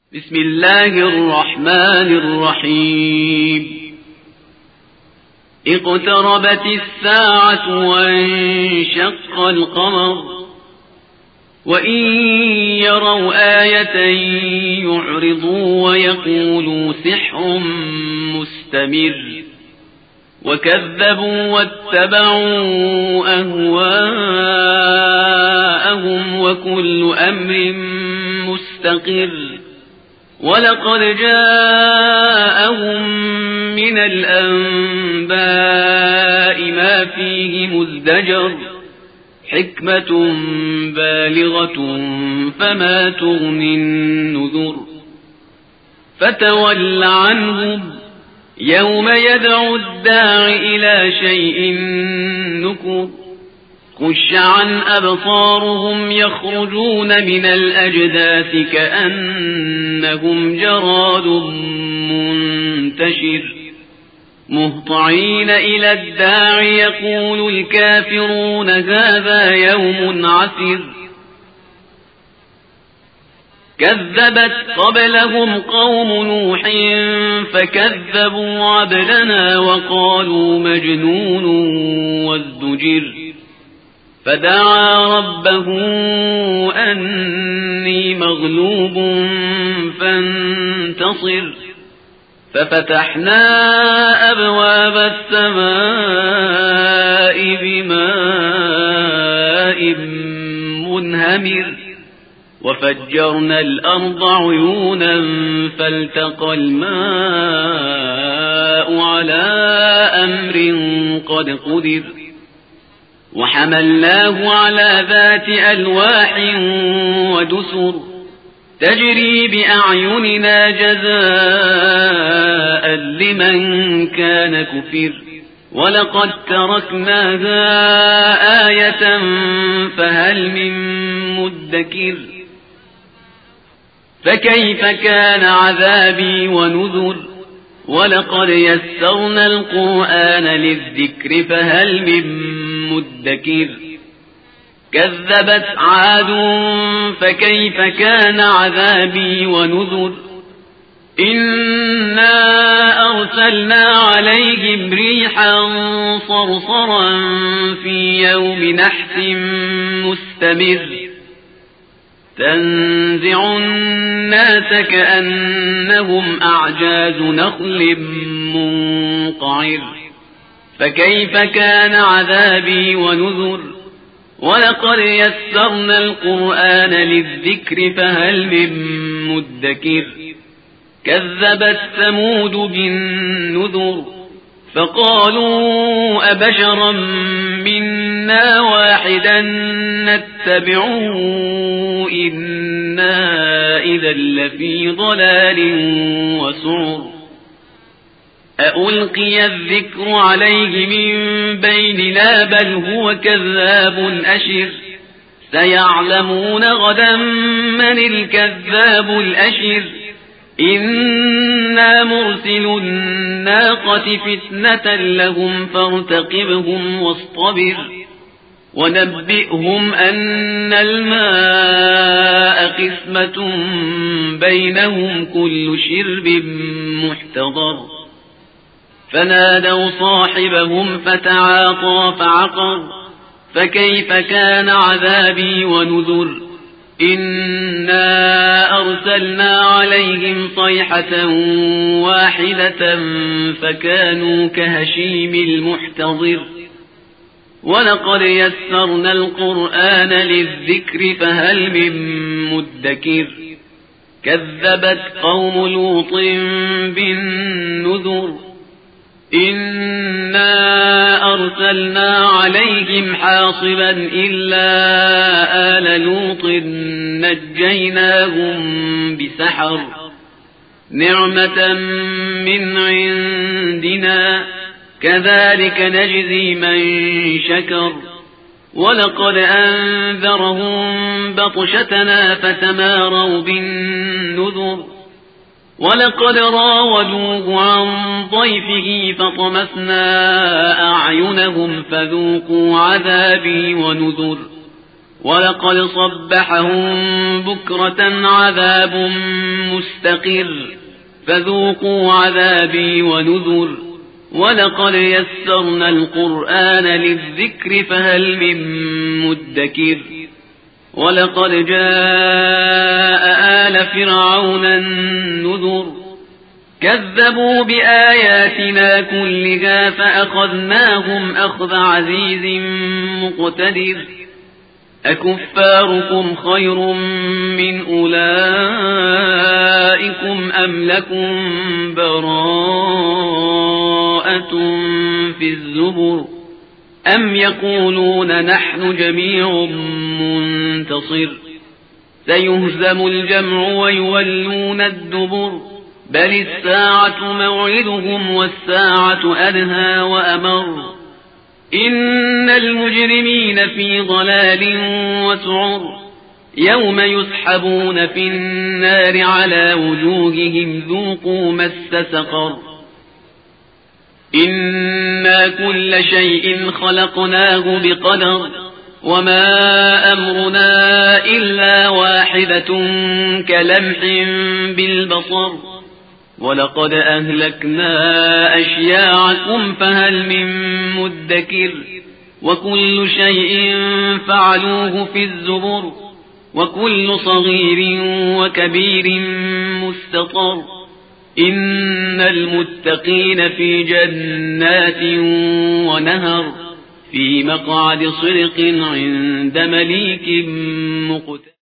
بسم الله الرحمن الرحيم اقتربت الساعة وانشق القمر وإن يروا آية يعرضوا ويقولوا سحر مستمر وكذبوا واتبعوا أهواءهم وكل أمر مستقر ولقد جاءهم من الأنباء ما فيه مزدجر حكمة بالغة فما تغني النذر فتول عنهم يوم يدعو الداع إلى شيء نكر خش عن أبصارهم يخرجون من الأجداث كأنهم جراد منتشر مهطعين إلى الداع يقول الكافرون هذا يوم عسر كذبت قبلهم قوم نوح فكذبوا عبدنا وقالوا مجنون وازدجر فدعا ربه أني مغلوب فانتصر ففتحنا أبواب السماء بماء منهمر وفجرنا الأرض عيونا فالتقى الماء على أمر قد قدر وحملناه على ذات ألواح ودسر تجري بأعيننا جزاء لمن كان كفر ولقد تركناها آية فهل من مدكر فكيف كان عذابي ونذر ولقد يسرنا القرآن للذكر فهل من مدكر كذبت عاد فكيف كان عذابي ونذر إنا أرسلنا عليهم ريحا صرصرا في يوم نحس مستمر تنزع الناس كأنهم أعجاز نخل منقعر فكيف كان عذابي ونذر ولقد يسرنا القرآن للذكر فهل من مدكر كذبت ثمود بالنذر فقالوا أبشرا منا واحدا نتبعه إنا إذا لفي ضلال وسعر أألقي الذكر عليه من بيننا بل هو كذاب أشر سيعلمون غدا من الكذاب الأشر إنا مرسل الناقة فتنة لهم فارتقبهم واصطبر ونبئهم أن الماء قسمة بينهم كل شرب محتضر فنادوا صاحبهم فتعاطى فعقر فكيف كان عذابي ونذر إنا أرسلنا عليهم صيحة واحدة فكانوا كهشيم المحتضر ولقد يسرنا القرآن للذكر فهل من مدكر كذبت قوم لوط بالنذر إنا أرسلنا عليهم حاصبا إلا آل لوط نجيناهم بسحر نعمة من عندنا كذلك نجزي من شكر ولقد أنذرهم بطشتنا فتماروا بالنذر ولقد راودوه عن ضيفه فطمسنا أعينهم فذوقوا عذابي ونذر ولقد صبحهم بكرة عذاب مستقر فذوقوا عذابي ونذر ولقد يسرنا القرآن للذكر فهل من مدكر ولقد جاء آل فرعون النذر كذبوا بآياتنا كلها فأخذناهم أخذ عزيز مقتدر أكفاركم خير من أولئكم أم لكم براءة في الزبر أم يقولون نحن جميع منتصر سيهزم الجمع ويولون الدبر بل الساعة موعدهم والساعة أدهى وأمر إن المجرمين في ضلال وسعر يوم يسحبون في النار على وجوههم ذوقوا مس سقر إنا كل شيء خلقناه بقدر وما أمرنا إلا واحدة كلمح بالبصر ولقد أهلكنا أشياعكم فهل من مدكر وكل شيء فعلوه في الزبر وكل صغير وكبير مستطر إن المتقين في جنات ونهر في مقعد صدق عند مليك مقتدر